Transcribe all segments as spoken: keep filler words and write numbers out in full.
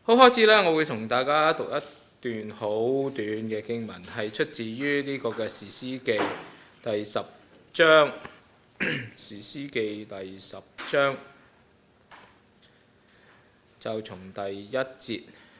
好，開始啦！我會同大家讀一段好短嘅經文，係出自於呢個嘅士師記第十章。士師記第十章就從第一節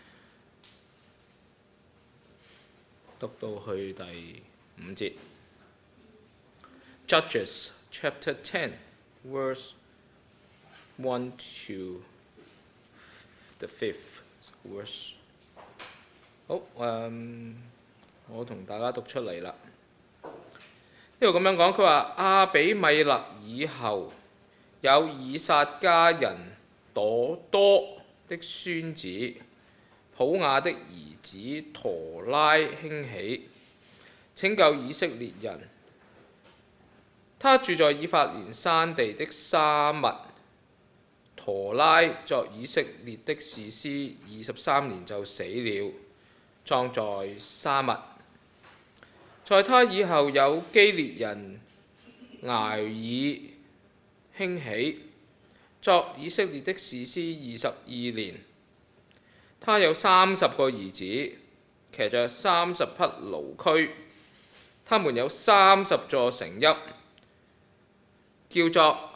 讀到去第五節。Judges chapter ten, verse one to the fifth verse。好，誒，我同大家讀出嚟啦。呢度咁樣講，佢話亞比米勒以後有以撒家人朵多的孫子普雅的兒子陀拉興起，拯救以色列人。他住在以法蓮山地的沙密。陀拉作以色列的士師二十三年就死了，葬在沙密。在他以後有基列人睚珥興起，作以色列的士師二十二年。他有三十個兒子，騎着三十匹驢駒，他們有三十座城邑，叫做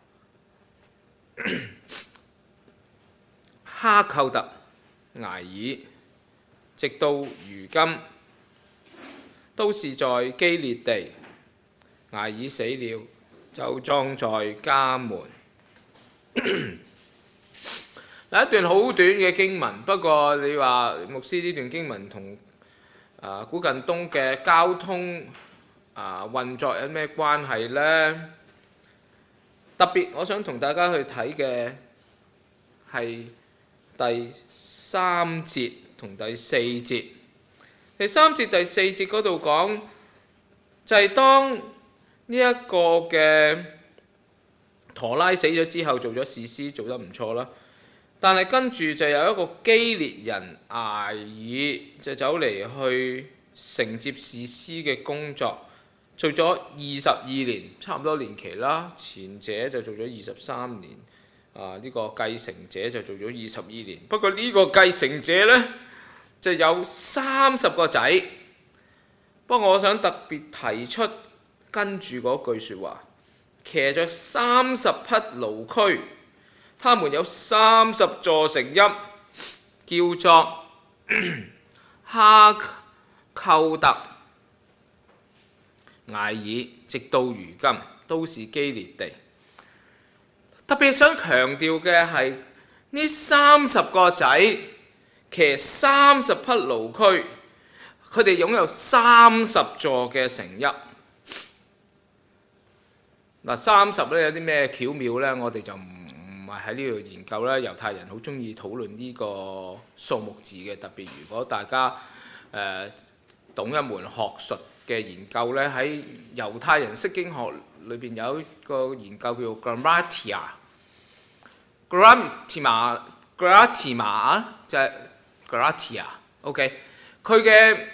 哈寇特、睚珥，直到如今，都是在基列地。睚珥死了，就葬在迦門。嗱，一段好短嘅經文，不過你話牧師呢段經文同啊古近東嘅交通啊運作有咩關係呢？特別我想同大家去睇嘅係第三節同第四節。第三節第四節嗰度講，就係當呢一個嘅陀拉死咗之後，做咗士師，做得唔錯啦。但係跟住就有一個基列人睚珥就走嚟去承接士師嘅工作，做咗二十二年，差唔多年期啦。前者就做咗二十三年，啊、這、呢個繼承者就做咗二十二年。不過呢個繼承者呢，就有三十個仔。不過我想特別提出跟住嗰句説話，騎着三十匹驢駒，他們有三十座城邑，叫做哈寇特、睚珥，直到如今都是基列地。特別想強調嘅係呢三十個仔騎三十匹驢駒，佢哋擁有三十座嘅城邑。嗱，三十咧有啲咩巧妙呢？我哋就唔唔係喺呢度研究啦。猶太人好中意討論呢個數目字嘅，特別如果大家誒、呃、懂一門學術嘅研究呢，喺猶太人釋經學裏邊有一個研究叫做 Grammatia，Grammatia，Grammatia 就係 Grammatia，OK， 佢嘅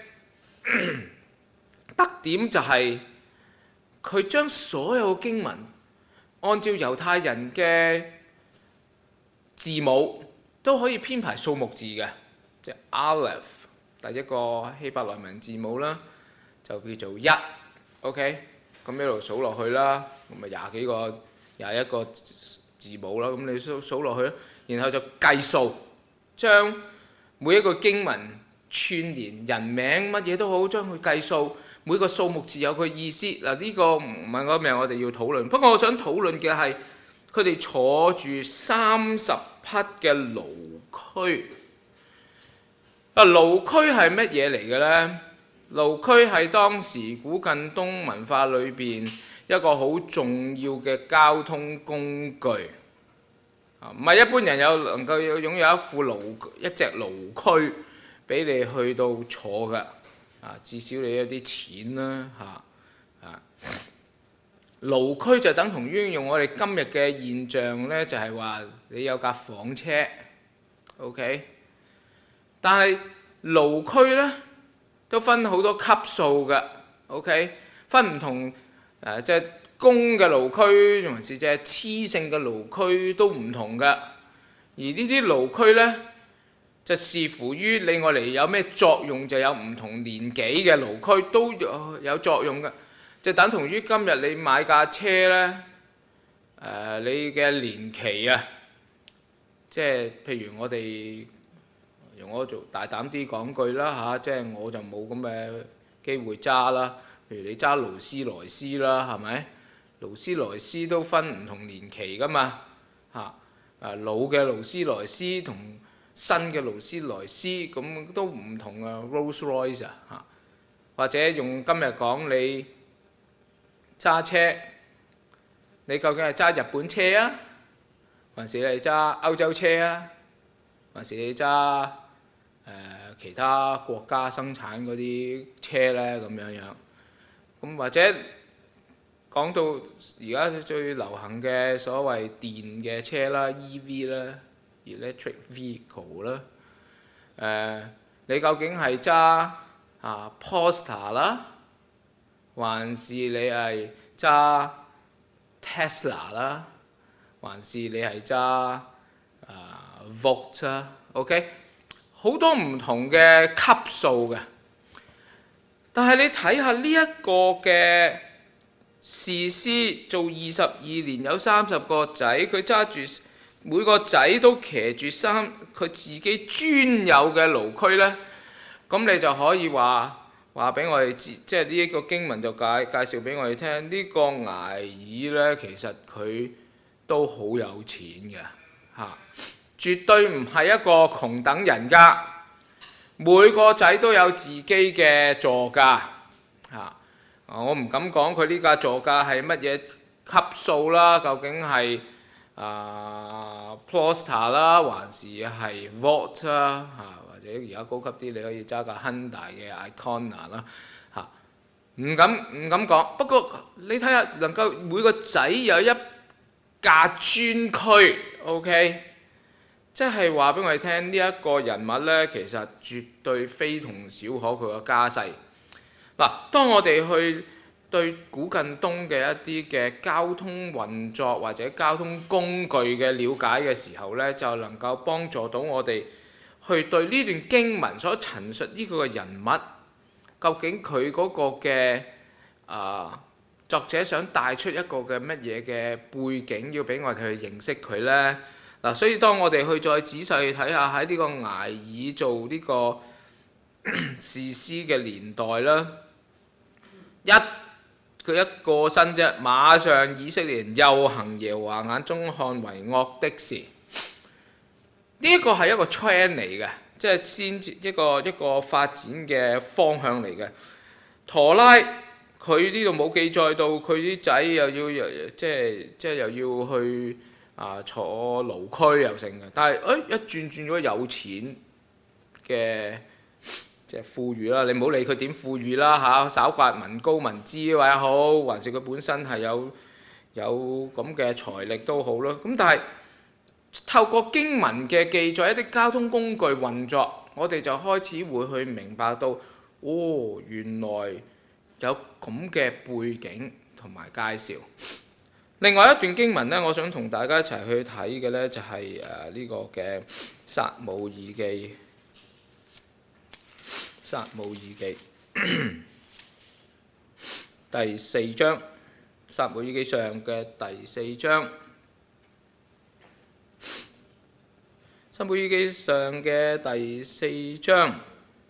特點就係、是。佢將所有經文按照猶太人嘅字母都可以編排數目字嘅，即係 Aleph 第一個希伯來文字母啦，就叫做一 ，OK， 咁一路數落去啦，咁咪廿幾個、廿一個字母啦，咁你數數落去，然後就計數，將每一個經文串連人名乜嘢都好，將佢計數。每個數目字有佢意思，嗱、這、呢個唔係我命，我哋要討論。不過我想討論嘅係佢哋坐住三十匹嘅驢駒。啊，驢駒係乜嘢嚟嘅呢？驢駒係當時古近東文化裏邊一個好重要嘅交通工具。啊，唔係一般人有能夠擁有一副驢一隻驢駒俾你去到坐嘅。啊，至少你有啲錢啦嚇啊！驢駒就等同於用我哋今日嘅現象呢，就係、是、話你有架房車 ，OK。但係驢駒呢都分好多級數嘅 ，OK， 分唔同誒，即係公嘅驢駒，還是即係雌性嘅驢駒都唔同嘅。而呢啲驢駒呢， 就視乎於你愛嚟有咩作用，就有唔同年紀嘅驢駒都有有作用嘅。就等同於今日你買架車呢，誒、呃、你嘅年期啊，即係譬如我哋用我做大膽啲講句啦嚇，即係我就冇咁嘅機會揸啦。譬如你揸勞斯萊斯啦，係咪？勞斯萊斯都分唔同年期噶嘛嚇，誒老嘅勞斯萊斯同新嘅勞斯萊斯咁都唔同啊 Rolls Royce 啊嚇，或者用今日講你揸車，你究竟係揸日本車啊，還是你係揸歐洲車啊，還是你揸誒、呃、其他國家生產嗰啲車呢？咁樣樣，咁或者講到而家最流行嘅所謂電嘅車啦 ，E V 啦 ，electric vehicle 啦，誒、呃、你究竟係揸啊 Polestar 啦，還是你係揸 Tesla 啦，還是你係揸啊 Volt 啦 ？OK， 好多唔同嘅級數嘅，但係你睇下呢一個嘅士師做二十二年有三十個仔，佢揸住每個仔都騎住三佢自己專有嘅驢駒呢。咁你就可以話。話俾我哋知，即係呢一個經文就介介紹俾我哋聽，呢、這個睚珥呢，其實佢都好有錢嘅嚇、啊，絕對唔係一個窮等人家。每個仔都有自己嘅座駕嚇，我唔敢講佢呢架座駕係乜嘢級數啦，究竟係啊 Polestar 啦，還是係 Volt 啦嚇？或者而家高級啲，你可以揸架 Hyundai 嘅 Icona 啦嚇，唔敢唔敢講。不過你睇下，能夠每個仔有一架專區 ，OK， 即係話俾我哋聽，呢、這、一個人物呢，其實絕對非同小可佢個家世。嗱，當我哋去對古近東嘅一啲嘅交通運作或者交通工具嘅了解嘅時候呢，就能夠幫助到我哋。去對呢段經文所陳述呢個人物，究竟佢嗰個嘅啊、呃、作者想帶出一個嘅乜嘢嘅背景，要俾我哋去認識佢呢？嗱、啊，所以當我哋去再仔細睇下喺呢個睚珥做呢個士師嘅年代啦，一佢一過身啫，馬上以色列人又行耶和華眼中看為惡的事。呢一個係一個 trend 嚟嘅，即係先一個一個發展嘅方向嚟嘅。陀拉佢呢度冇記載到佢啲仔又要即係即係又要去啊坐驢駒又成嘅，但係誒、哎、一轉轉咗有錢嘅即係富裕啦，你唔好理佢點富裕啦嚇，稍刮民膏民脂或者好，還是佢本身係有有咁嘅財力都好啦。咁但係透過經文嘅記載，一啲交通工具運作，我哋就開始會去明白到，哦，原來有咁嘅背景同埋介紹。另外一段經文呢，我想同大家一齊去睇嘅呢，就係誒呢個嘅撒母耳記，撒母耳記第四章，撒母耳記上嘅第四章。撒母耳記上嘅第四章，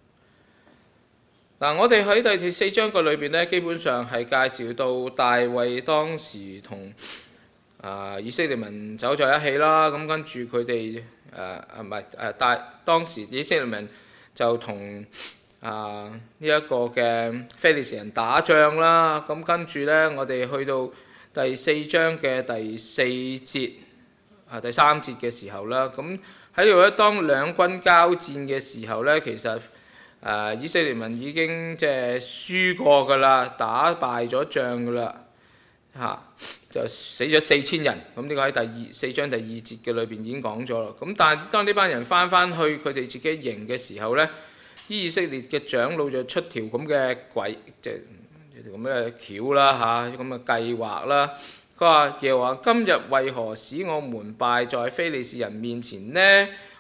嗱，我哋喺第四章個裏邊咧，基本上係介紹到大衛當時同啊以色列民走在一起啦。咁跟住佢哋誒啊唔係誒大當時以色列民就同啊呢一個嘅非利士人打仗啦。咁跟住咧，我哋去到第四章嘅第四節啊第三節嘅時候啦，咁。喺度咧，當兩軍交戰嘅時候咧，其實誒、呃、以色列民已經即係輸過㗎啦，打敗咗仗㗎啦，嚇、啊、就死咗四千人。咁呢個喺第二四章第二節嘅裏邊已經講咗啦。咁但係當呢班人翻翻去佢哋自己營嘅時候咧，以色列嘅長老就出條咁嘅鬼，即係條咁嘅橋啦嚇，咁嘅計劃啦。佢話：耶和華今日為何使我們敗在非利士人面前呢？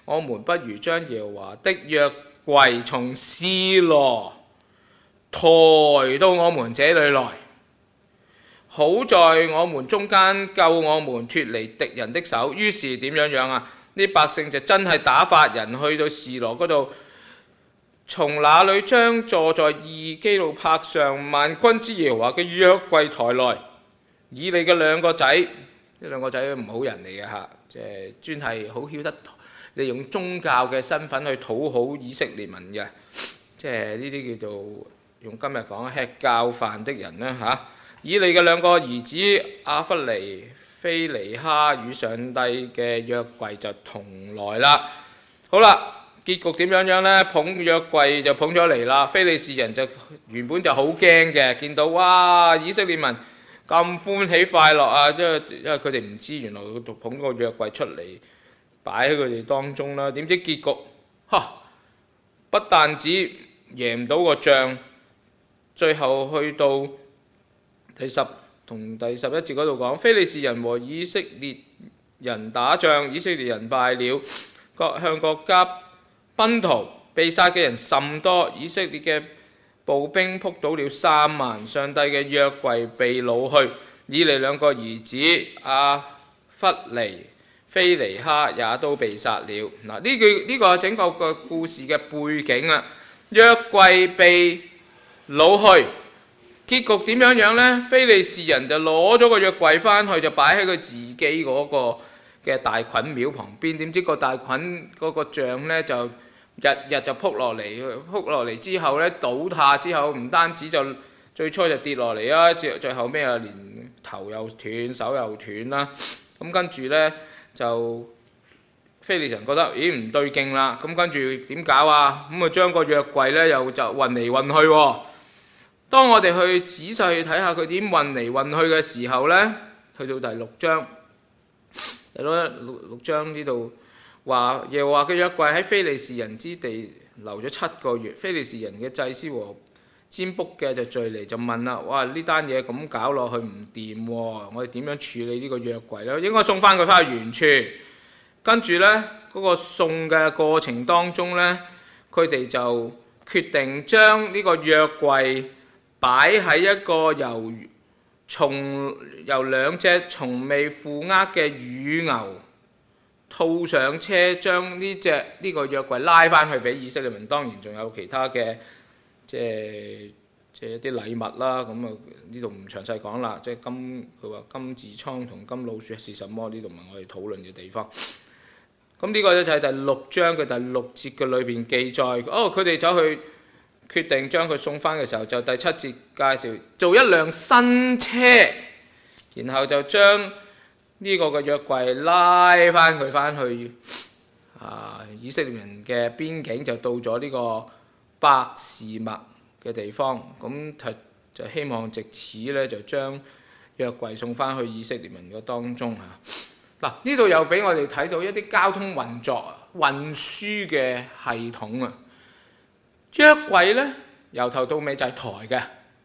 我們不如將耶和華的約櫃從示羅抬到我們這裏來，好在我們中間救我們脱離敵人的手。於是點樣樣啊？啲百姓就真係打發人去到示羅嗰度，從那裏將坐在二基路伯上萬軍之耶和華嘅約櫃抬來。以利嘅兩個仔，呢兩個仔唔好人嚟嘅嚇，即係專係好曉得利用宗教嘅身份去討好以色列民嘅，即係呢啲叫做用今日講吃教飯的人啦嚇。以利嘅兩個兒子亞弗尼、非尼哈與上帝嘅約櫃就同來啦。好啦，結局點樣樣呢？捧約櫃就捧咗嚟啦。非利士人就原本就好驚嘅，見到哇以色列民咁歡喜快樂啊！因為因為佢哋唔知原來佢捧個約櫃出嚟擺喺佢哋當中啦。點知結局嚇不但止贏唔到個仗，最後去到第十同第十一節嗰度講，非利士人和以色列人打仗，以色列人敗了，各向各家奔逃，被殺嘅人甚多，以色列嘅步兵撲倒了三萬，上帝嘅約櫃被擄去，以利兩個兒子亞弗尼、非尼哈也都被殺了。嗱，呢句呢個整個個故事嘅背景啊，約櫃被擄去。結局點樣樣呢？非利士人就攞咗個約櫃翻去，就擺喺佢自己嗰個嘅大袞廟旁邊。點知個大袞嗰個像呢，就日日就撲落嚟，撲落嚟之後呢，倒塌之後，唔單止就最初就跌落嚟啦，最最後咩啊，連頭又斷，手又斷啦。咁跟住呢，就非利士人覺得咦唔對勁啦，咁跟住點搞啊？咁啊將個約櫃呢，又就運嚟運去喎。當我哋去仔細去睇下佢點運嚟運去嘅時候呢，去到第六章，第六六章呢度話耶和華嘅約櫃喺非利士人之地留咗七個月，非利士人嘅祭司和占卜嘅就聚嚟就問啦，哇呢單嘢咁搞落去唔掂喎，我哋點樣處理呢個約櫃呢？應該送翻佢翻去原處。跟住呢，嗰、那個送嘅過程當中呢，佢哋就決定將呢個約櫃擺喺一個由從由兩隻從未負軛嘅乳牛套上車，將呢隻呢個約櫃拉翻去俾以色列民。當然仲有其他嘅即係即係一啲禮物啦。咁啊呢度唔詳細講啦。即係金佢話金痔瘡同金老鼠係什麼？呢度唔係我哋討論嘅地方。咁呢個咧就係第六章嘅第六節嘅裏邊記載。哦，佢哋走去決定將佢送翻嘅時候，就第七節介紹做一輛新車，然後就將呢個嘅約櫃拉翻佢翻去啊以色列人嘅邊境，就到咗呢個伯示麥嘅地方。咁就希望藉此咧就將約櫃送翻去以色列民嘅當中嚇。嗱，呢度又俾我哋睇到一啲交通運作、運輸嘅系統啊。約櫃呢，由頭到尾就係抬嘅，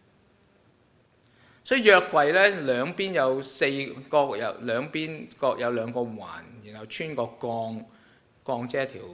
所以約櫃呢，兩邊有四個，有兩邊各有兩個環，然後穿個鋼，鋼即係一條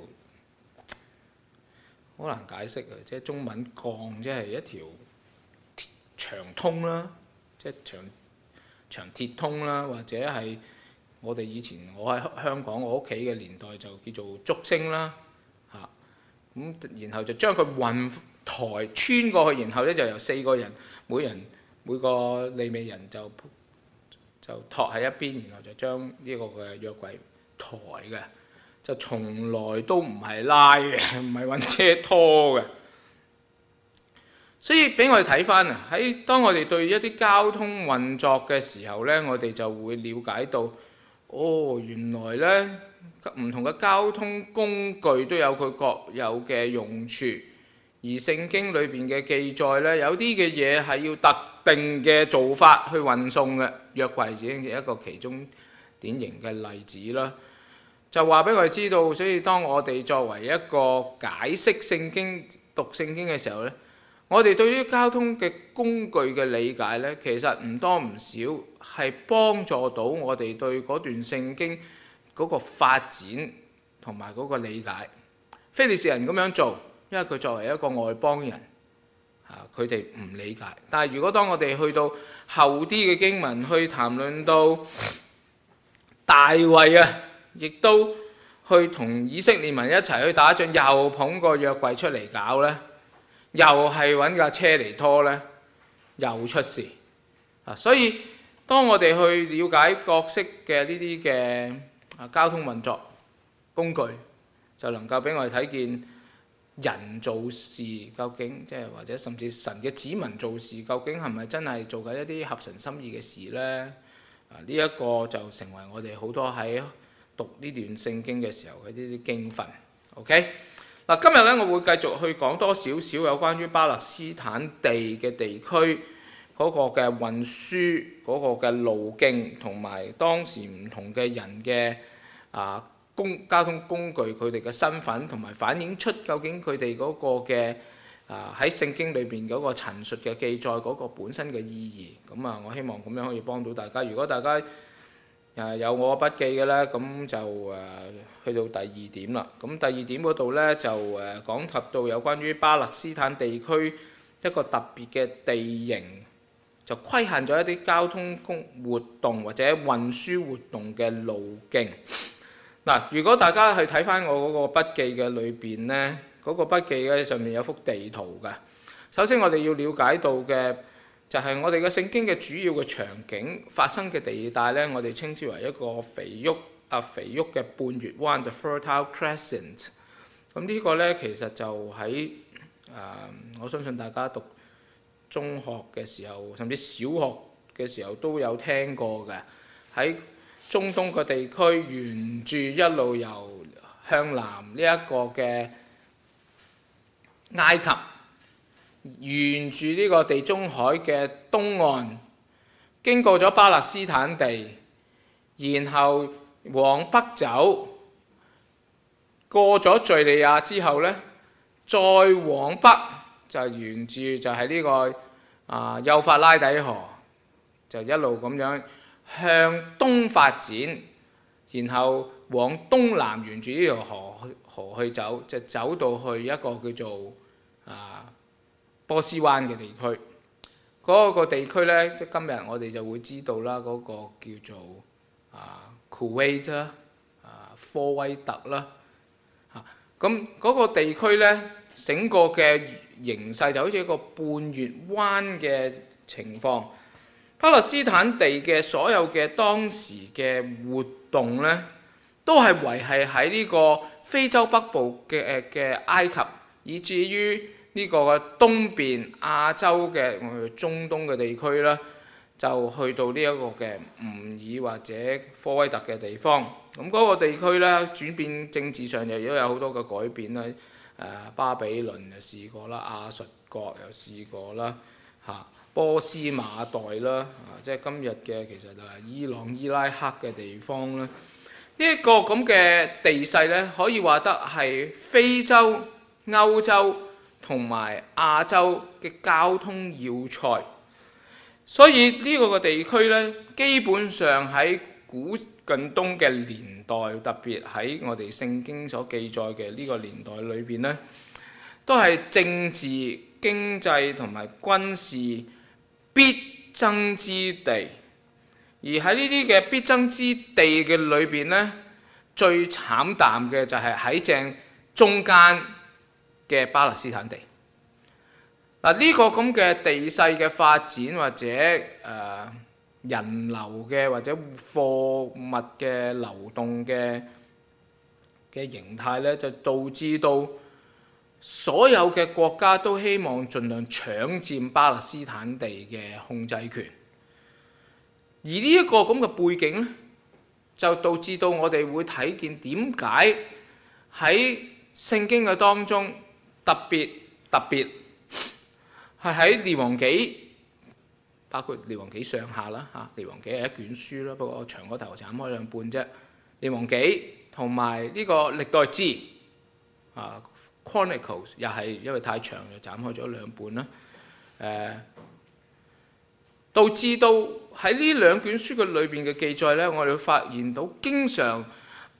好難解釋啊！即係中文鋼即係一條長通啦，即係長長鐵通啦，或者係我哋以前我喺香港我屋企嘅年代就叫做竹升啦。咁然後就將佢運抬穿過去，然後咧就由四個人，每人每個利未人就就托喺一邊，然後就將呢個嘅約櫃抬嘅，就從來都唔係拉嘅，唔係揾車拖嘅。所以俾我哋睇翻啊，喺當我哋對一啲交通運作嘅時候咧，我哋就會了解到，哦，原來咧〜唔同嘅交通工具都有佢各有嘅用處，而聖經裏邊嘅記載呢，有啲嘅嘢係要特定嘅做法去運送嘅。約櫃已經係一個其中典型嘅例子啦。就話俾我哋知道，所以當我哋作為一個解釋聖經、讀聖經嘅時候呢，我哋對於交通嘅工具嘅理解呢，其實唔多唔少係幫助到我哋對嗰段聖經嗰個發展同埋嗰個理解。非利士人咁樣做，因為佢作為一個外邦人，啊，佢哋唔理解。但係如果當我哋去到後啲嘅經文，去談論到大衛啊，亦都去同以色列民一齊去打仗，又捧個約櫃出嚟搞呢，又係揾架車嚟拖呢，又出事啊！所以當我哋去了解各式嘅呢啲嘅啊交通運作工具，就能夠俾我哋睇見人做事究竟即係或者甚至神嘅子民做事究竟係咪真係做緊一啲合神心意嘅事呢？啊！呢一個就成為我哋好多喺讀呢段聖經嘅時候嘅呢啲經訓。OK， 嗱，今日咧我會繼續去講多少少有關於巴勒斯坦地嘅地區嗰個嘅運輸嗰個嘅路徑，同埋當時唔同嘅人嘅啊公交通工具佢哋嘅身份，同埋反映出究竟佢哋嗰個嘅啊喺聖經裏邊嗰個陳述嘅記載嗰個本身嘅意義。咁啊，我希望咁樣可以幫到大家。如果大家誒有我筆記嘅咧，咁就誒去到第二點啦。咁第二點嗰度咧就誒講及到有關於巴勒斯坦地區一個特別嘅地形，就規限咗一啲交通工活動或者運輸活動嘅路徑。嗱，如果大家去睇翻我嗰個筆記嘅裏邊咧，嗰個筆記嘅上面有幅地圖㗎。首先我哋要了解到嘅就係我哋嘅聖經嘅主要嘅場景發生嘅地帶咧，我哋稱之為一個肥沃啊肥沃嘅半月灣 The Fertile Crescent。咁呢個咧其實就喺誒、呃，我相信大家讀中學嘅時候，甚至小學嘅時候都有聽過嘅。喺中東個地區沿住一路由向南呢一個嘅埃及，沿住呢個地中海嘅東岸，經過咗巴勒斯坦地，然後往北走，過咗敘利亞之後呢，再往北就沿住就係呢、這個啊幼發拉底河，就一路咁樣向東發展，然後往東南沿住呢條河河去走，就走到去一個叫做啊波斯灣嘅地區。嗰、那個地區呢，即今日我哋就會知道啦，嗰、那個叫做啊 Kuwait 啦，啊科威特啦，嚇咁嗰個地區呢，整個嘅形勢就好似一個半月灣嘅情況。巴勒斯坦地嘅所有嘅當時嘅活動呢，都係維係喺呢個非洲北部嘅嘅埃及，以至於呢個嘅東邊亞洲嘅我哋中東嘅地區啦，就去到呢一個嘅吳爾或者科威特嘅地方。咁、那、嗰個地區呢，轉變政治上又都有好多嘅改變啦。誒，巴比倫又試過啦，亞述國又試過啦，嚇。波斯馬代啦，啊，即係今日嘅其實就係伊朗、伊拉克嘅地方啦。呢、這、一個咁嘅地勢咧，可以話得係非洲、歐洲同埋亞洲嘅交通要塞。所以呢個嘅地區咧，基本上喺古近東嘅年代，特別喺我哋聖經所記載嘅呢個年代裏邊咧，都係政治、經濟同埋軍事必爭之地，而喺呢啲嘅必爭之地嘅裏邊呢，最慘淡嘅就係喺正中間嘅巴勒斯坦地。嗱，呢個咁嘅地勢嘅發展或者誒、呃、人流嘅或者貨物嘅流動嘅嘅形態呢，就導致到所有嘅國家都希望盡量搶佔巴勒斯坦地嘅控制權，而呢一個咁嘅背景呢，就導致到我哋會睇見點解喺聖經嘅當中特別特別係喺列王紀，包括列王紀上下啦嚇，列王紀係一卷書啦，不過我長個頭斬開兩半啫。列王紀同埋呢個歷代志啊。Chronicles 又係因為太長，就斬開咗兩半啦。誒、呃，導致到喺呢兩卷書嘅裏邊嘅記載呢，我哋會發現到經常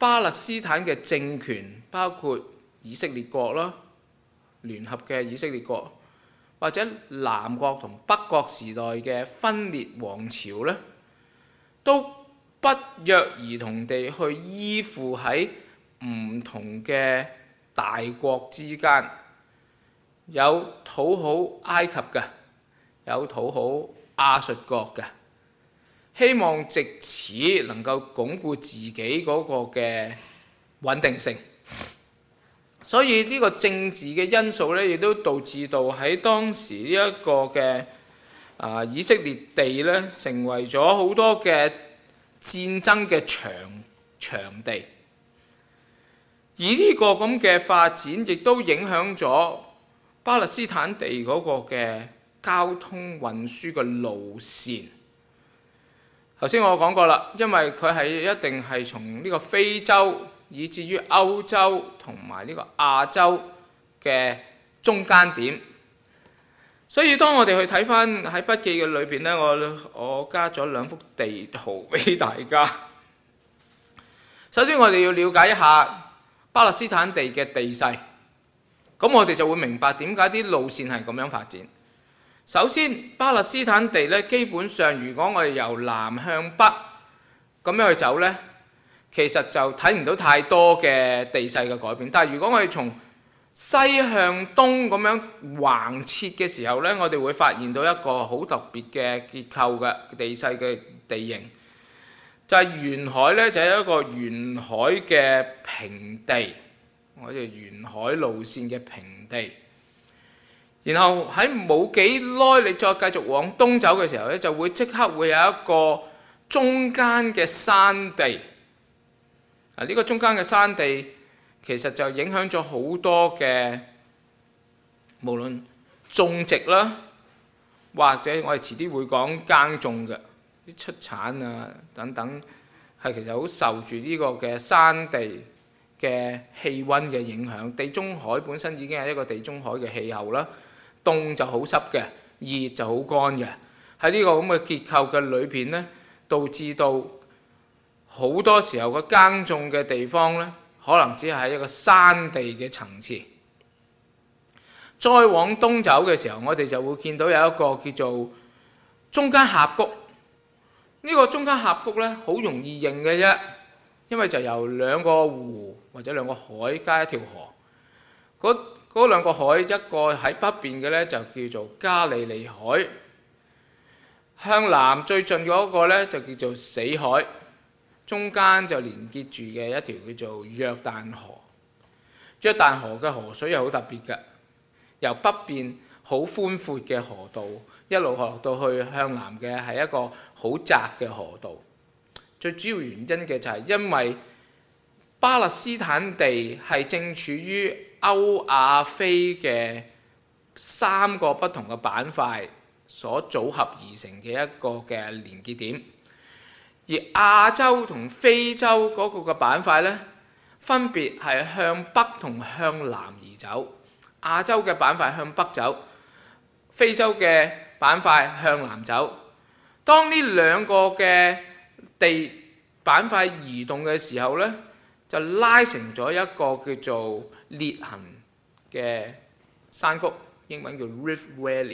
巴勒斯坦嘅政權，包括以色列國啦、聯合嘅以色列國，或者南國同北國時代嘅分裂王朝呢，都不約而同地去依附喺唔同嘅大國之間，有討好埃及嘅，有討好亞述國嘅，希望藉此能夠鞏固自己嗰個嘅穩定性。所以呢個政治嘅因素咧，亦都導致到喺當時呢一個嘅啊以色列地咧，成為咗好多嘅戰爭嘅場場地。而呢個咁嘅發展，亦都影響咗巴勒斯坦地嗰個嘅交通運輸嘅路線。頭先我講過啦，因為佢係一定係從呢個非洲，以至於歐洲同埋呢個亞洲嘅中間點，所以當我哋去睇翻喺筆記嘅裏邊呢，我我加咗兩幅地圖俾大家。首先我哋要了解一下巴勒斯坦地嘅地勢，咁我哋就會明白點解啲路線係咁樣發展。首先，巴勒斯坦地呢，基本上如果我哋由南向北咁樣去走呢，其實就睇唔到太多嘅地勢嘅改變，但係如果我哋從西向東咁樣橫切嘅時候呢，我哋會發現到一個好特別嘅結構嘅地勢嘅地形，就係、是、沿海呢，就係一個沿海嘅平地，我哋沿海路線嘅平地。然後喺冇幾耐，你再繼續往東走嘅時候呢，就會即刻會有一個中間嘅山地。啊！呢個中間嘅山地其實就影響咗好多嘅，無論種植啦，或者我哋遲啲會講耕種嘅啲出產啊等等，係其實好受住呢個嘅山地嘅氣温嘅影響。地中海本身已經係一個地中海嘅氣候啦，凍就好濕嘅，熱就好乾嘅。喺呢個咁嘅結構嘅裏邊呢，導致到好多時候個耕種嘅地方呢，可能只係一個山地嘅層次。再往東走嘅時候，我哋就會見到有一個叫做中間峽谷。呢、這個中間峽谷呢，好容易認嘅啫，因為就由兩個湖或者兩個海加一條河。嗰嗰兩個海，一個喺北邊嘅呢，就叫做加利利海，向南最近嗰個呢，就叫做死海。中間就連結住嘅一條叫做約旦河。約旦河嘅河水又好特別嘅，由北邊好寬闊嘅河道，一路落到去向南嘅係一個好窄嘅河道。最主要原因嘅就係因為巴勒斯坦地係正處於歐亞非嘅三個不同嘅板塊所組合而成嘅一個嘅連結點。而亞洲同非洲嗰個嘅板塊呢，分別係向北同向南而走。亞洲嘅板塊向北走，非洲嘅板塊向南走。當呢兩個嘅地板塊移動嘅時候呢，就拉成咗一個叫做裂痕嘅山谷，英文叫 Rift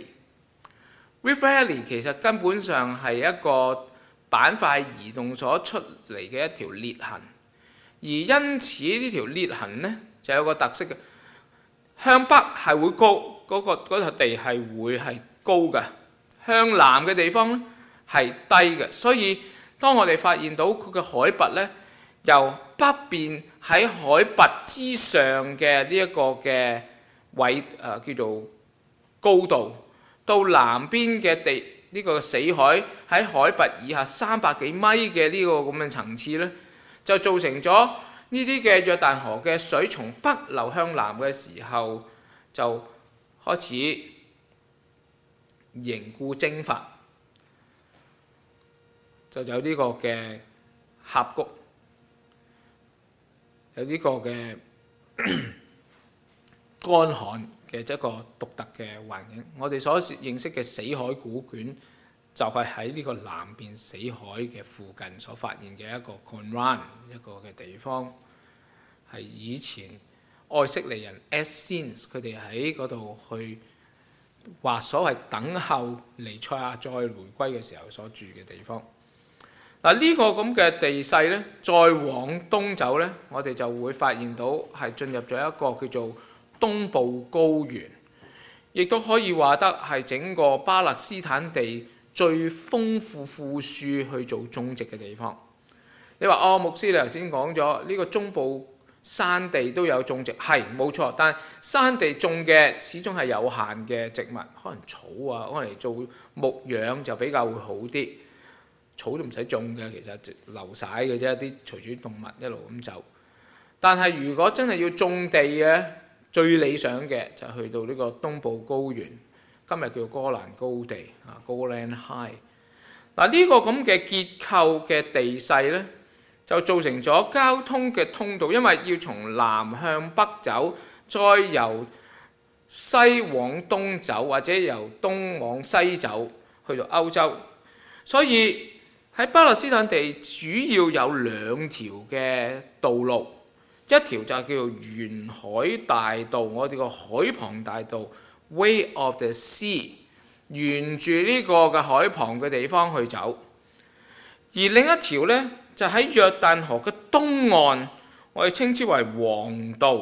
Valley。Rift Valley 其實根本上係一個板塊移動所出嚟嘅一條裂痕，而因此呢條裂痕呢，就有個特色嘅，向北係會高，嗰、嗰個嗰條地係會係高嘅；向南嘅地方呢係低嘅。所以當我哋發現到佢嘅海拔呢，由北邊喺海拔之上嘅呢一個嘅位誒、呃、叫做高度，到南邊嘅地。呢個死海喺海拔以下三百幾米嘅呢個咁嘅層次呢，就造成咗呢啲嘅約旦河嘅水從北流向南嘅時候，就開始凝固蒸發，就有呢個嘅峽谷，有呢個嘅乾旱嘅一個獨特嘅環境。我哋所認識嘅死海古卷就係喺呢個南邊死海嘅附近所發現嘅一個 Qumran 一個嘅地方，係以前愛色尼人 Essenes 佢哋喺嗰度去話所謂等候彌賽亞再回歸嘅時候所住嘅地方。嗱、這、呢個咁嘅地勢呢，再往東走呢，我哋就會發現到係進入咗一個叫做東部高原，亦都可以話得係整個巴勒斯坦地最豐富富庶去做種植嘅地方。你話哦，牧師你頭先講咗呢個中部山地都有種植，係冇錯，但係山地種嘅始終係有限嘅植物，可能草啊，可能嚟做牧養就比較會好啲。草都唔使種嘅，其實流曬嘅啫，啲隨住動物一路咁走。但係如果真係要種地嘅，最理想嘅就去到呢個東部高原，今日叫做哥蘭高地啊 ，Golan High。嗱呢個咁嘅結構嘅地勢呢，就造成咗交通嘅通道，因為要從南向北走，再由西往東走，或者由東往西走去到歐洲，所以喺巴勒斯坦地主要有兩條嘅道路，一條就叫做沿海大道，我哋個海旁大道 Way of the Sea， 沿住呢個嘅海旁嘅地方去走；而另一條呢，就喺約旦河嘅東岸，我哋稱之為黃道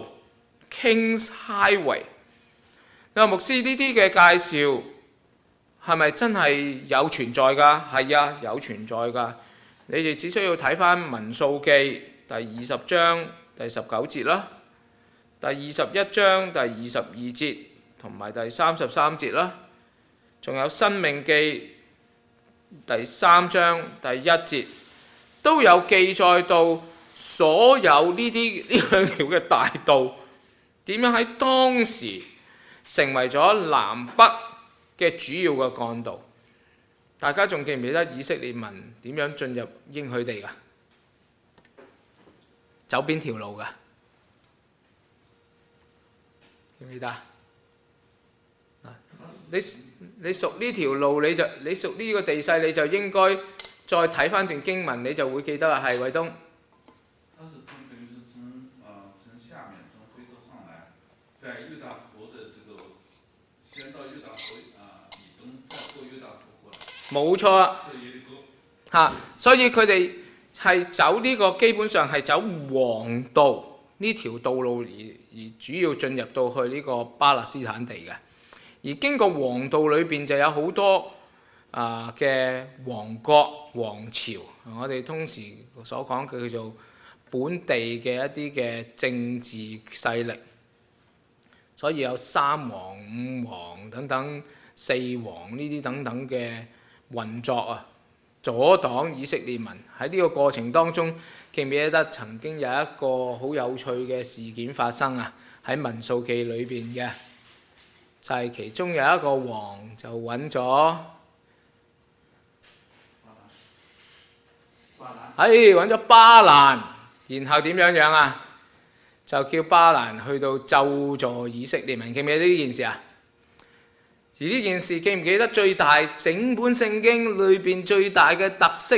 King's Highway。你話牧師呢啲嘅介紹係咪真係有存在㗎？係啊，有存在㗎。你哋只需要睇翻《民數記》第二十章第十九節啦，第二十一章第二十二節同埋第三十三節啦，仲有《申命記》第三章第一節都有記載到所有呢啲呢兩條嘅大道點樣喺當時成為咗南北嘅主要嘅幹道。大家仲記唔記得以色列民點樣進入應許地㗎？走邊條路㗎？記唔記得？你你熟呢條路，你就你熟呢個地勢，你就應該再睇翻段經文，你就會記得啦。係偉東。 它是從等於是從呃從下面從非洲上來，在約旦河的這個先到約旦河啊以東，再過約旦河過來。 冇錯啊。嚇，所以佢哋係走呢個基本上係走黃道呢條道路而而主要進入到去呢個巴勒斯坦地嘅。而經過黃道裏邊就有好多啊嘅王國王朝，我哋通時所講嘅叫做本地嘅一啲嘅政治勢力，所以有三王、五王等等、四王呢啲等等嘅運作啊，阻擋以色列民。喺呢個過程當中，記唔記得曾經有一個好有趣嘅事件發生啊？喺民數記裏邊嘅。就係其中有一個王就揾咗，係揾咗巴蘭，然後點樣樣啊？就叫巴蘭去到咒詛以色列民，記唔記得呢件事啊？而呢件事記唔記得最大整本聖經裏邊最大嘅特色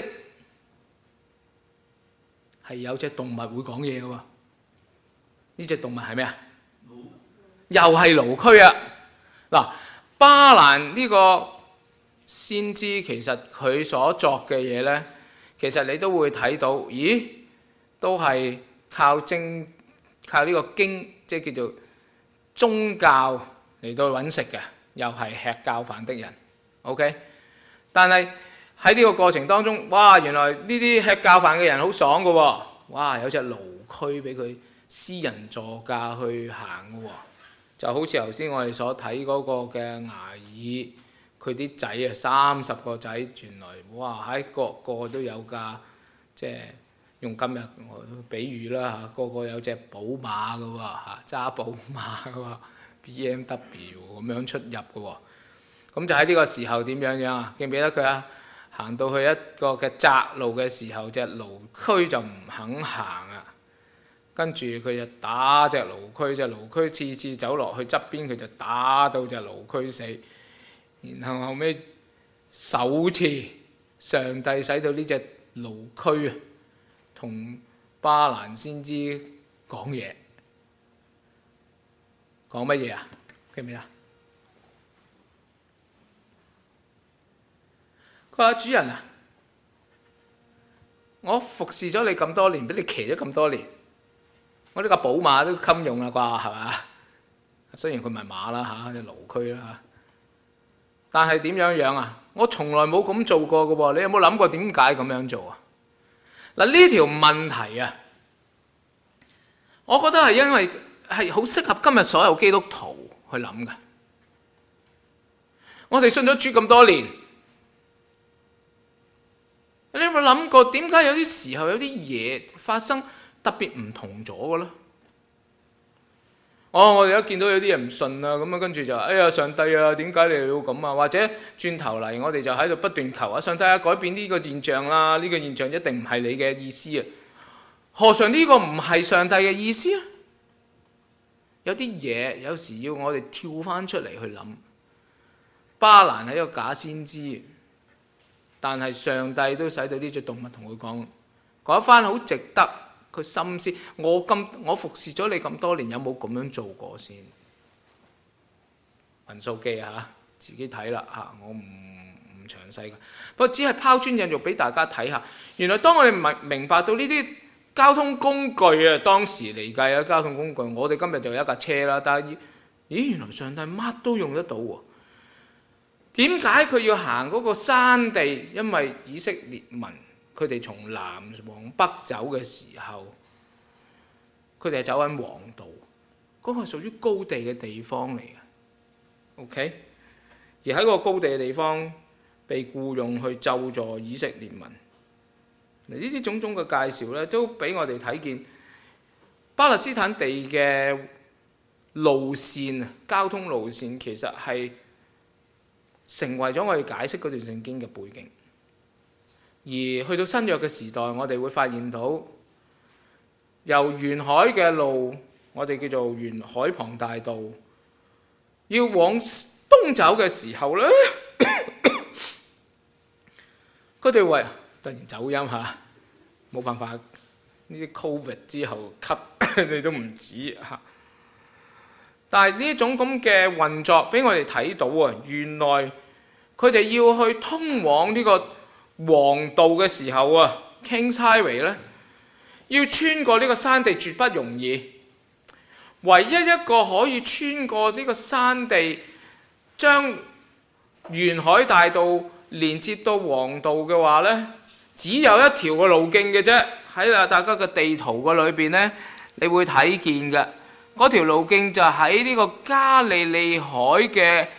係有隻動物會講嘢嘅喎？呢隻動物係咩啊？又係驢駒啊！嗱，巴蘭呢個先知其實佢所作嘅嘢呢，其實你都會睇到，咦，都係靠經靠呢個經，即係叫做宗教嚟到揾食嘅，又係吃教飯的人。OK， 但係喺呢個過程當中，哇，原來呢啲吃教飯嘅人好爽嘅喎，哇，有隻驢駒俾佢私人座駕去行嘅喎。就好似頭先我哋所睇嗰個嘅牙爾，佢啲仔啊，三十個仔，原來哇喺個個都有架，即係用今日我比喻啦嚇，個個有隻寶馬嘅喎嚇，揸寶馬嘅喎 ，B M W 咁樣出入嘅喎，咁就喺呢個時候點樣樣啊？記唔記得佢啊？行到去一個嘅窄路嘅時候，隻驢駒就唔肯行啊！跟住佢就打隻驢駒，隻驢駒次次走落去側邊，佢就打到隻驢駒死。然後後尾首次上帝使到呢隻驢駒啊，同巴蘭先知講嘢，講乜嘢啊？記唔記得？佢話：主人啊，我服侍咗你咁多年，俾你騎咗咁多年，我呢架寶馬都襟用啦啩，係嘛？雖然佢唔係馬啦嚇，隻驢駒啦嚇，但係點樣樣啊？我從來冇咁做過嘅喎，你有冇諗過點解咁樣做啊？嗱，呢條問題啊，我覺得係因為係好適合今日所有基督徒去諗嘅。我哋信咗主咁多年，你有冇諗過點解有啲時候有啲嘢發生特別唔同咗嘅咧？哦，我哋一見到有啲人唔信啊，咁啊跟住就哎呀上帝啊，點解你要咁啊？或者轉頭嚟，我哋就喺度不斷求啊，上帝啊，改變呢個現象啦！呢個現象一定唔係你嘅意思啊！何嘗呢個唔係上帝嘅意思啊？有啲嘢有時要我哋跳翻出嚟去諗。巴蘭係一個假先知，但係上帝都使到呢隻動物同佢講，講一番好值得佢心思。我咁我服侍咗你咁多年，有冇咁樣做過先？民數記啊，自己睇啦嚇，我唔唔詳細嘅，不過只係拋磚引玉俾大家睇下。原來當我哋明明白到呢啲交通工具啊，當時嚟計啊，交通工具，我哋今日就有一架車啦，但係咦，原來上帝乜都用得到喎。點解佢要行嗰個山地？因為以色列民佢哋從南往北走嘅時候，佢哋係走緊黃道，嗰、那個係屬於高地嘅地方嚟嘅。OK， 而喺個高地嘅地方被僱用去咒詛以色列民。嗱，呢啲種種嘅介紹咧，都俾我哋睇見巴勒斯坦地嘅路線啊，交通路線其實係成為咗我哋解釋嗰段聖經嘅背景，而去到新約嘅時代，我哋會發現到由沿海嘅路，我哋叫做沿海旁大道，要往東走嘅時候咧，佢哋為突然走音嚇，冇辦法，呢啲 Covid 之後咳你都唔止嚇。但係呢種咁嘅運作，俾我哋睇到啊，原來佢哋要去通往呢個黃道嘅時候啊 ，King's Highway 咧，要穿過呢個山地絕不容易。唯一一個可以穿過呢個山地，將沿海大道連接到黃道嘅話咧，只有一條嘅路徑嘅啫。喺啊大家嘅地圖嘅裏邊咧，你會睇見嘅。嗰條路徑就喺呢個加利利海嘅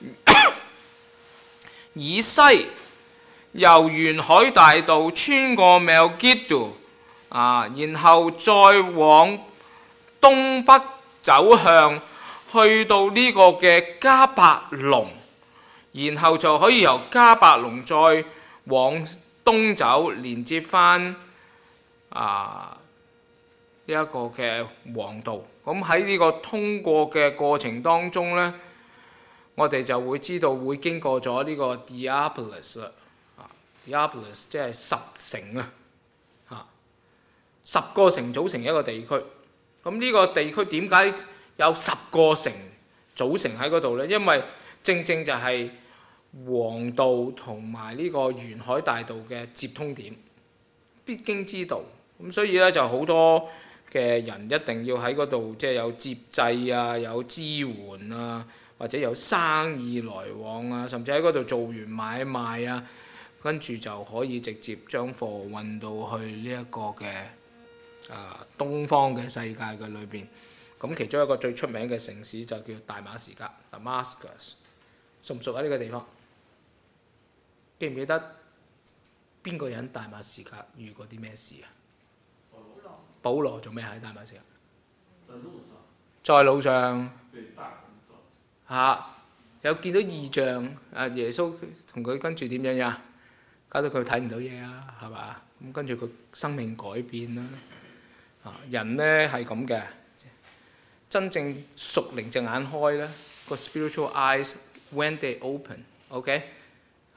以西，由沿海大道穿過 Megiddo 啊，然後再往東北走向，去到呢個嘅迦百農，然後就可以由迦百農再往東走，連接翻啊呢一個嘅黃道。咁喺呢個通過嘅過程當中呢，我哋就會知道會經過咗呢個 Diapolis 啦，啊 Diapolis 即係十城啊，嚇十個城組成一個地區。咁呢個地區點解有十個城組成喺嗰度呢？因為正正就係黃道同埋呢個沿海大道嘅接通點，必經之道。咁所以咧就好多嘅人一定要喺嗰度，即係有接濟啊，有支援啊，或者有生意來往啊，甚至喺嗰度做完買賣啊，跟住就可以直接將貨運到去呢一個嘅啊東方嘅世界嘅裏邊。咁其中一個最出名嘅城市就叫大馬士革 （Damascus）。熟唔熟啊？呢個地方記唔記得邊個人大馬士革遇過啲咩事啊？保羅做咩喺大馬士革？在路上，嚇、啊、有見到異象，啊耶穌同佢跟住點樣呀？搞到佢睇唔到嘢啊，係嘛？咁跟住佢生命改變啦。啊，人呢係咁嘅，真正屬靈隻眼開咧，個 spiritual eyes when they open，OK，、okay?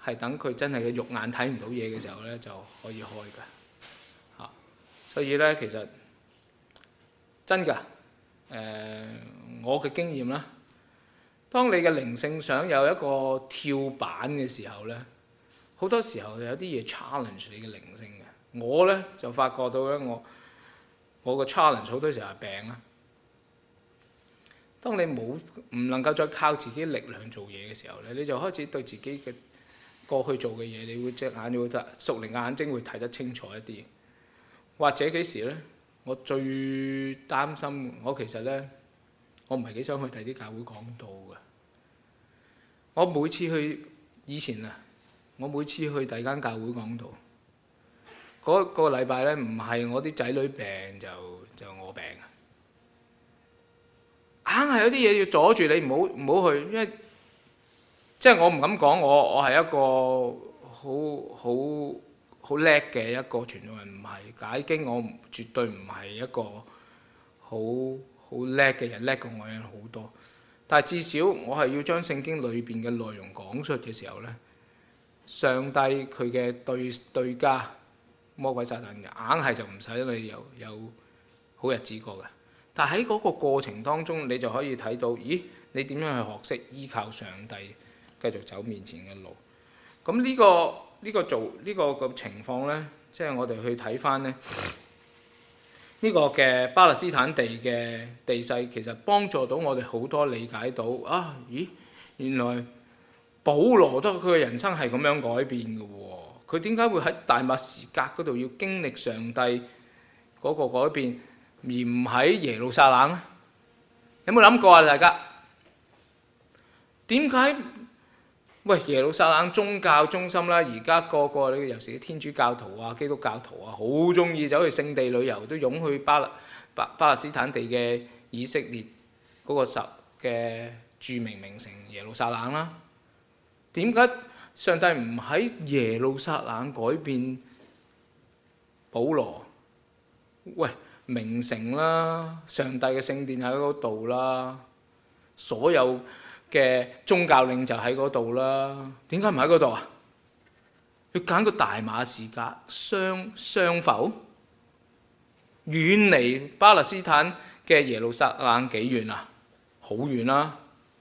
係等佢真係嘅肉眼睇唔到嘢嘅時候咧就可以開嘅嚇。所以咧其實真㗎，誒、呃、我嘅經驗啦，當你嘅靈性想有一個跳板嘅時候咧，好多時候有啲嘢 challenge 你嘅靈性嘅。我咧就發覺到咧，我我個 challenge 好多時候係病啦。當你冇唔能夠再靠自己力量做嘢嘅時候咧，你就開始對自己嘅過去做嘅嘢，你會隻眼會睇屬靈嘅眼睛會睇得清楚一啲。或者幾時咧？我最擔心，我其實咧，我唔係幾想去第啲教會講道嘅。我每次去以前啊，我每次去第二間教會講道，嗰、那個禮拜咧唔係我啲仔女病就就我病啊，硬係有啲嘢要阻住你，唔好唔好去，因為即係我唔敢講，我我係一個好好好叻嘅一個傳道人，唔係解經，我絕對唔係一個好好叻嘅人，叻過我人好多。但係至少我係要將聖經裏邊嘅內容講出嘅時候咧，上帝佢嘅對對家魔鬼撒旦硬係就唔使你有有好日子過嘅。但係喺嗰個過程當中，你就可以睇到，咦？你點樣去學識依靠上帝，繼續走面前嘅路？咁呢個呢個做呢個個情況咧，即係我哋去睇翻咧，呢個嘅巴勒斯坦地嘅地勢，其實幫助到我哋好多理解到啊！咦，原來保羅都佢嘅人生係咁樣改變嘅喎。佢點解會喺大馬士革嗰度要經歷上帝嗰個改變，而唔喺耶路撒冷咧？有冇諗過啊？大家點解？喂，耶路撒冷宗教中心啦，而家個個你尤其是啲天主教徒啊、基督教徒啊，好中意走去聖地旅遊，都湧去巴勒巴巴勒斯坦地嘅以色列嗰個十嘅著名名城耶路撒冷啦。點解上帝唔喺耶路撒冷改變保羅？喂，名城啦，上帝嘅聖殿喺嗰度啦，所有嘅宗教領袖喺嗰度啦，點解唔喺嗰度啊？要揀個大馬士革雙雙浮，遠離巴勒斯坦嘅耶路撒冷幾遠啊？好遠啦！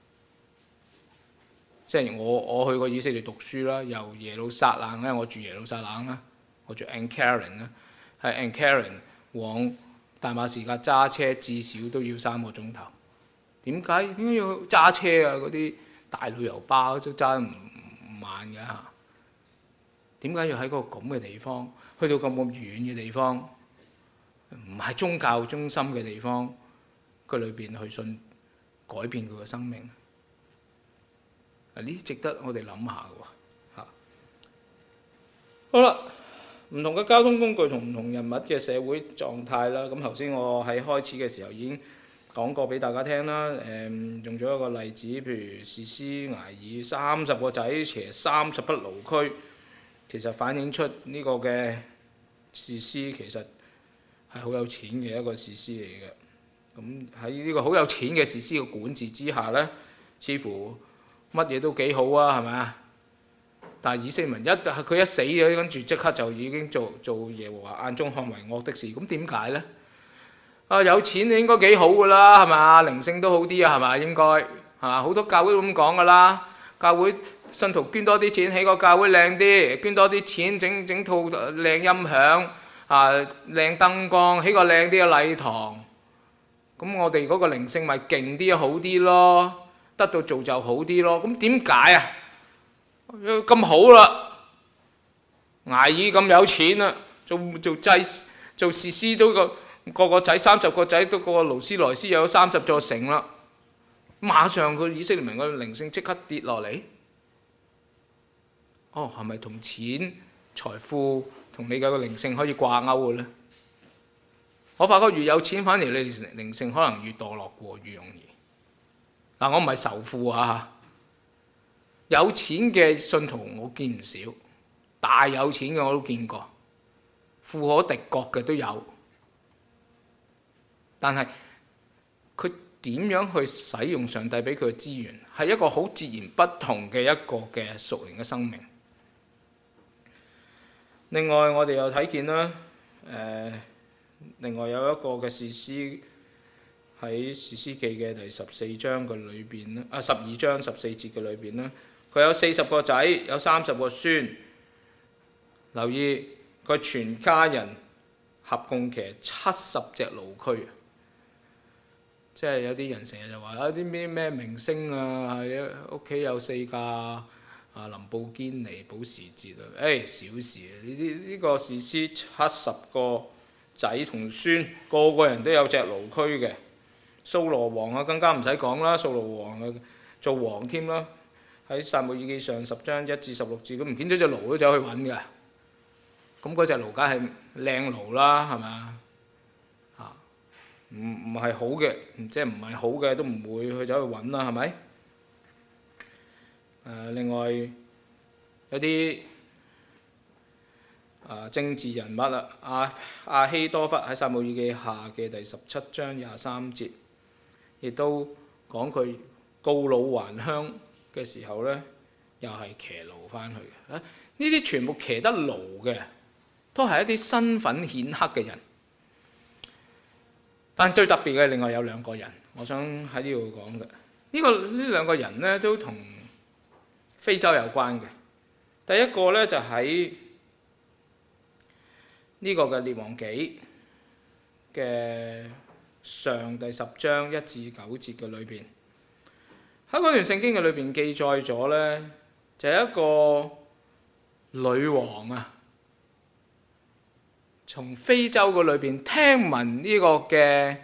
即係我我去過以色列讀書啦，由耶路撒冷咧，我住耶路撒冷啦，我住 Encarran 啦，喺 Encarran 往大馬士革揸車至少都要三個鐘頭。點解點解要揸車啊？嗰啲大旅遊巴都揸唔唔慢㗎嚇。點解要喺個咁嘅地方，去到咁咁遠嘅地方，唔係宗教中心嘅地方，佢裏邊去信改變佢嘅生命？啊！呢啲值得我哋諗下嘅喎嚇。好啦，唔同嘅交通工具同唔同人物嘅社會狀態啦。咁頭先我喺開始嘅時候已經講過俾大家聽啦，誒、嗯、用咗一個例子，譬如士師挨耳三十個仔騎三十匹驢駒，其實反映出呢個嘅士師其實係好有錢嘅一個士師嚟嘅。咁喺呢個好有錢嘅士師嘅管治之下呢，似乎乜嘢都幾好啊，係咪啊？但係以色列民一佢一死咗，跟住即刻就已經做做耶和華眼中看為惡的事，咁點解呢？啊，有錢你應該幾好噶啦，係咪啊？靈性都好啲啊，係咪？應該係嘛？好多教會都咁講噶啦，教會信徒捐多啲錢起個教會靚啲，捐多啲錢整整套靚音響啊，靚燈光，起個靚啲嘅禮堂，咁我哋嗰個靈性咪勁啲好啲咯，得到造就好啲咯。咁點解啊？咁好啦，睚耳咁有錢啊，做做祭做士師都個。個個仔三十個仔都個個勞斯萊斯有三十座城啦，馬上佢以色列民嘅靈性即刻跌落嚟。哦，係咪同錢、財富同你嘅個靈性可以掛鈎嘅呢？我發覺越有錢，反而你靈性可能越墮落過，越容易。嗱，我唔係仇富啊，有錢嘅信徒我見唔少，大有錢嘅我都見過，富可敵國嘅都有。但係佢點樣去使用上帝俾佢嘅資源，係一個好截然不同嘅一個嘅屬靈嘅生命。 另外我哋又睇見啦，誒、呃，另外有一個嘅士師喺士師記嘅第十四章嘅裏邊咧，啊十二章十四節嘅裏邊咧，佢有四十個仔，有三十個孫。留意佢全家人合共騎七十隻驢駒，即係有啲人成日就話有啲咩咩明星啊，屋企有四架啊林布堅尼保時捷啊，誒、哎、小事啊！呢啲呢個士師七十個仔同孫，個個人都有隻驢駒嘅。掃羅王啊，更加唔使講啦，掃羅王啊做王添啦，喺撒母耳記上十章一至十六節，佢唔見咗隻驢都走去揾㗎。咁嗰隻驢梗係靚驢啦，係咪啊？啊，唔唔係好嘅，即係唔係好嘅都唔會去走去揾啦，係咪？誒、呃，另外有啲啊政治人物啊，亞亞希多弗喺撒母耳記下嘅第十七章廿三節，亦都講佢告老還鄉嘅時候咧，又係騎驢翻去嘅。啊，呢啲全部騎得驢嘅，都係一啲身份顯赫嘅人，但最特別嘅另外有兩個人，我想喺呢度講嘅。呢、這個呢兩個人呢，都同非洲有關嘅。第一個呢，就喺呢個嘅列王紀嘅上第十章一至九節嘅裏邊，喺嗰段聖經嘅裏邊記載咗呢，就係、是、一個女王啊。從非洲嘅裏邊聽聞呢個嘅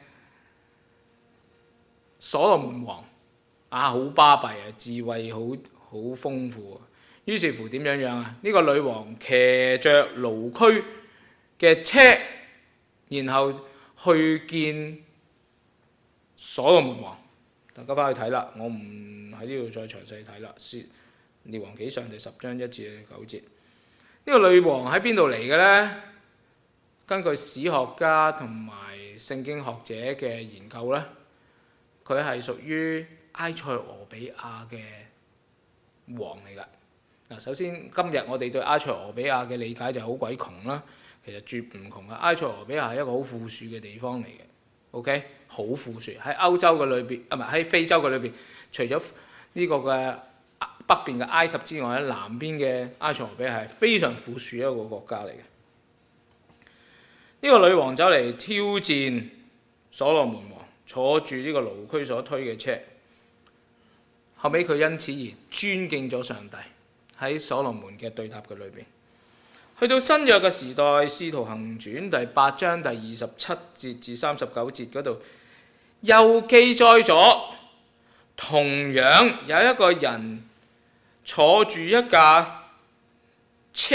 所羅門王啊，好巴閉啊，智慧好好豐富啊。於是乎點樣樣啊？呢、這個女王騎着驢駒嘅車，然後去見所羅門王。大家翻去睇啦，我唔喺呢度再詳細睇啦。《列王紀上》第十章一至九節，呢、這個女王喺邊度嚟嘅呢？根據史學家同埋聖經學者嘅研究呢，佢係屬於埃塞俄比亞嘅王嚟㗎。嗱，首先今日我哋對埃塞俄比亞嘅理解就好鬼窮啦，其實絕唔窮啊！埃塞俄比亞係一個好富庶嘅地方嚟嘅 ，OK， 好富庶。喺歐洲嘅裏邊，啊唔係喺非洲嘅裏邊，除咗呢個嘅北邊嘅埃及之外咧，南邊嘅埃塞俄比亞係非常富庶一個國家嚟嘅。呢個女王走嚟挑戰所羅門王，坐住呢個驢駒所推嘅車。後尾佢因此而尊敬咗上帝。喺所羅門嘅對答嘅裏邊，去到新約嘅時代，《使徒行傳》第八章第二十七節至三十九節嗰度，又記載咗同樣有一個人坐住一架車。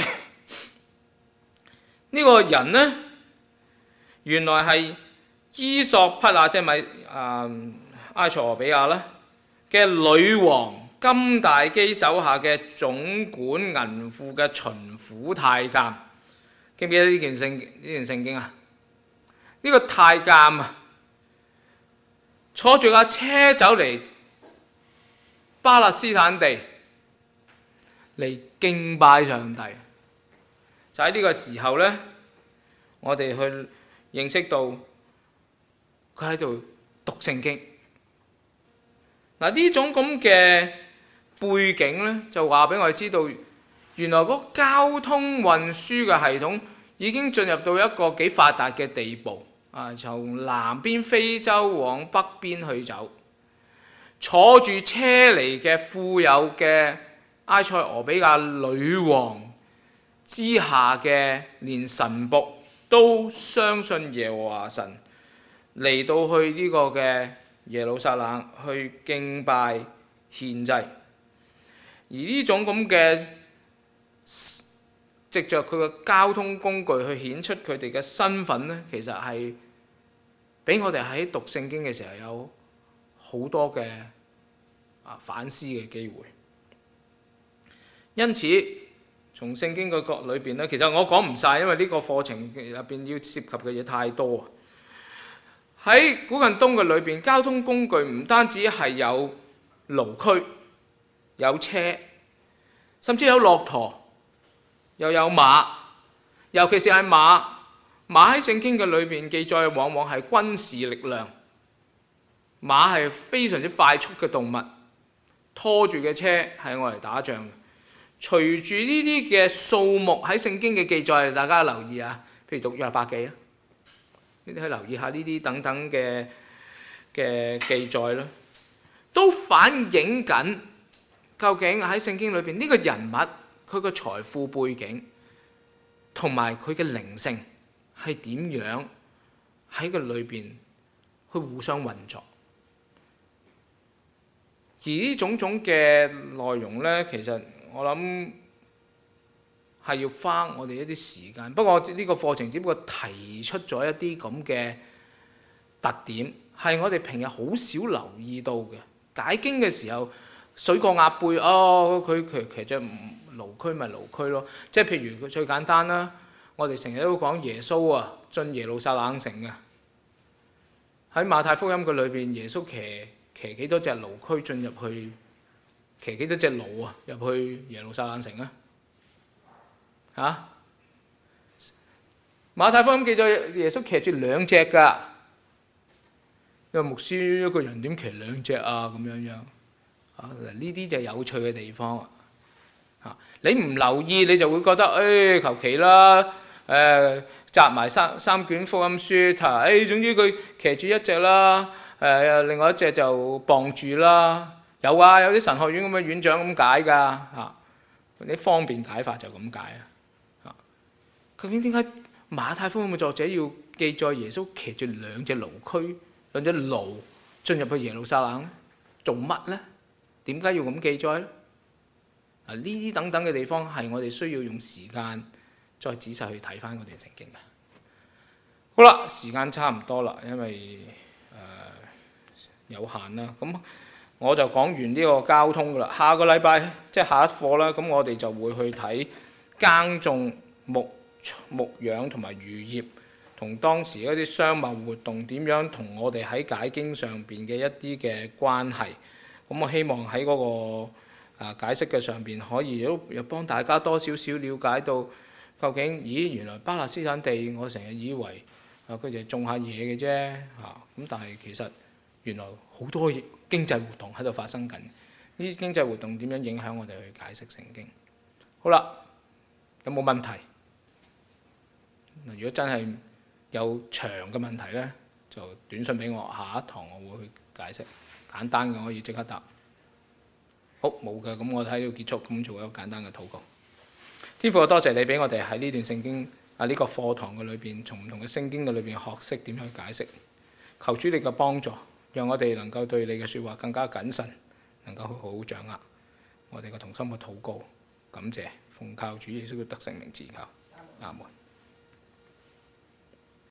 呢個人呢，原來係伊索匹亞，即係咪啊埃塞俄比亞啦嘅女王金大基手下嘅總管銀庫嘅巡撫太監，記唔記得呢件聖呢件聖經啊？呢、這個太監啊，坐住架車走嚟巴勒斯坦地嚟敬拜上帝。就喺呢個時候呢，我哋去認識到佢喺度讀聖經。嗱，呢種咁嘅背景呢，就話俾我哋知道，原來嗰交通運輸嘅系統已經進入到一個幾發達嘅地步。啊，從南邊非洲往北邊去走，坐住車嚟嘅富有嘅埃塞俄比亞女王之下嘅，連神僕都相信耶和華神，嚟到去呢個嘅耶路撒冷去敬拜獻祭。而呢種咁嘅藉着佢嘅交通工具去顯出佢哋嘅身份呢，其實係俾我哋喺讀聖經嘅時候有好多嘅啊反思嘅機會。因此從聖經嘅角裏邊咧，其實我講唔晒，因為呢個課程入邊要涉及嘅嘢太多啊。喺古近東嘅裏邊，交通工具唔單止係有驢駒、有車，甚至有駱駝。 又有馬，尤其是係馬。馬喺聖經嘅裏邊記載，往往係軍事力量。馬係非常之快速嘅動物，拖住嘅車係我嚟打仗嘅。隨住呢啲嘅數目喺聖經嘅記載，大家留意啊，譬如讀約伯記啊，你哋可以留意下呢啲等等嘅嘅記載啦，都反映緊究竟喺聖經裏邊呢個人物佢個財富背景同埋佢嘅靈性係點樣喺個裏邊去互相運作。而呢種種嘅內容呢，其實我諗係要花我哋一啲時間。不過呢個課程只不過提出咗一啲咁嘅特點，係我哋平日好少留意到嘅。解經嘅時候，水過鴨背，哦，佢佢其實驢駒咪驢駒咯。即係譬如佢最簡單啦，我哋成日都講耶穌啊進耶路撒冷城嘅。喺馬太福音嘅裏邊，耶穌騎騎幾多隻驢駒進入去？騎幾多隻驢啊？入去耶路撒冷城啊？嚇、啊！馬太福音記載耶穌騎住兩隻㗎。因為牧師一個人點騎兩隻啊？咁樣樣啊，呢啲就係有趣嘅地方啊！嚇，你唔留意你就會覺得誒求其啦，誒集埋三三卷福音書，睇下誒總之佢騎住一隻啦。誒、呃，另外一隻就傍住啦，有啊，有啲神學院咁嘅院長咁解㗎嚇，啲方便解法就咁解啊嚇。究竟點解馬太福音嘅作者要記載耶穌騎住兩隻驢駒、兩隻驢進入去耶路撒冷咧？做乜咧？點解要咁記載咧？嗱，呢啲等等嘅地方係我哋需要用時間再仔細去睇翻嗰段聖經嘅。好啦，時間差唔多啦，因為有限啦，咁我就講完呢個交通噶啦。下個禮拜即係下一課啦，咁我哋就會去睇耕種、牧牧養同埋漁業，同當時一啲商貿活動點樣同我哋喺解經上邊嘅一啲嘅關係。咁我希望喺嗰個啊解釋嘅上邊可以都又幫大家多少少了解到究竟，咦原來巴勒斯坦地我成日以為啊佢就係種下嘢嘅啫嚇，咁但係其實原來好多經濟活動喺度發生緊，呢啲經濟活動點樣影響我哋去解釋聖經？好啦，有冇問題？如果真係有長嘅問題呢，就短信俾我，下一堂我會去解釋。簡單嘅可以即刻答。好，冇嘅，咁我喺度結束，咁做一個簡單嘅禱告。天父，多謝你俾我哋喺呢段聖經啊呢個課堂嘅裏邊，從唔同嘅聖經嘅裏邊學識點樣去解釋。求主你嘅幫助，讓我哋能夠對你嘅説話更加謹慎，能夠好好掌握我哋嘅同心嘅禱告。感謝，奉靠主耶穌嘅得勝名字求，阿門。